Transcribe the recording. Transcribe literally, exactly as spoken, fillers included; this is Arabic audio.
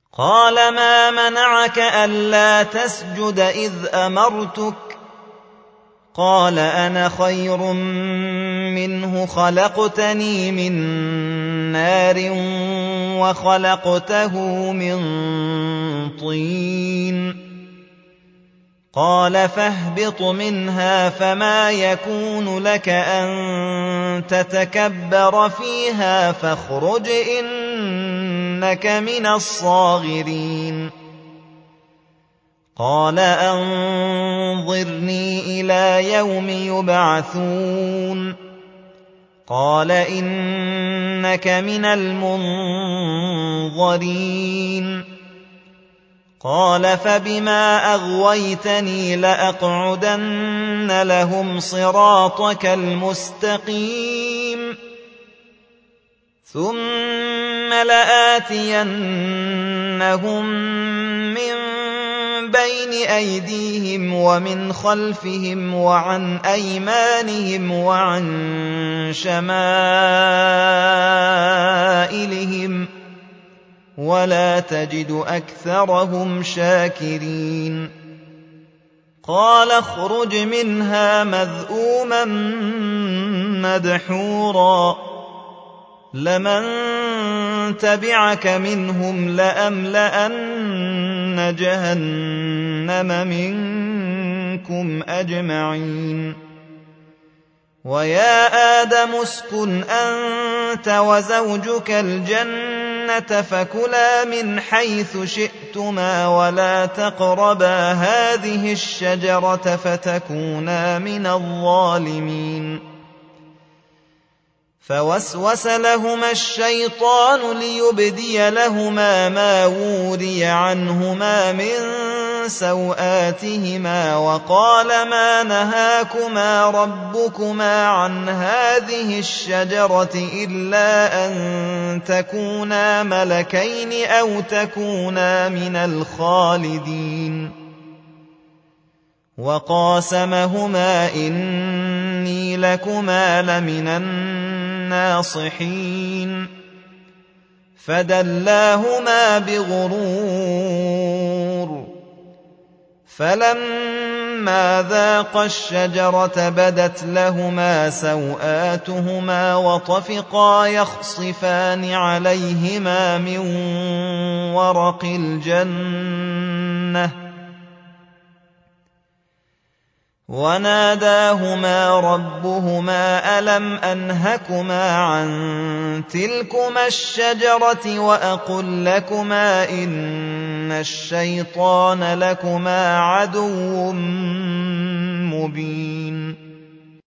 قال ما منعك ألا تسجد إذ أمرتك قال أنا خير منه خلقتني من نار وخلقته من طين قال فاهبط منها فما يكون لك أن تتكبر فيها فاخرج إنك من الصاغرين قال أنظرني إلى يوم يبعثون قال إنك من المنظرين قال فبما أغويتني لأقعدن لهم صراطك المستقيم ثم لآتينهم من بين أيديهم ومن خلفهم وعن أيمانهم وعن شمائلهم ولا تجد أكثرهم شاكرين قال اخرج منها مذءوما مدحورا لمن تبعك منهم لأملأن جهنم منكم أجمعين ويا آدم اسكن أنت وزوجك الجنة فكلا من حيث شئتما ولا تقربا هذه الشجرة فتكونا من الظالمين فوسوس لهما الشيطان ليبدي لهما ما وري عنهما من سوآتهما وقال ما نهاكما ربكما عن هذه الشجرة إلا أن تكونا ملكين أو تكونا من الخالدين وقاسمهما إني لكما لمن الناصحين فدلاهما بغرور فلما ذاقا الشجرة بدت لهما سوآتهما وطفقا يخصفان عليهما من ورق الجنة وناداهما ربهما ألم أنهكما عن تلكما الشجرة وأقل لكما إن الشيطان لكما عدو مبين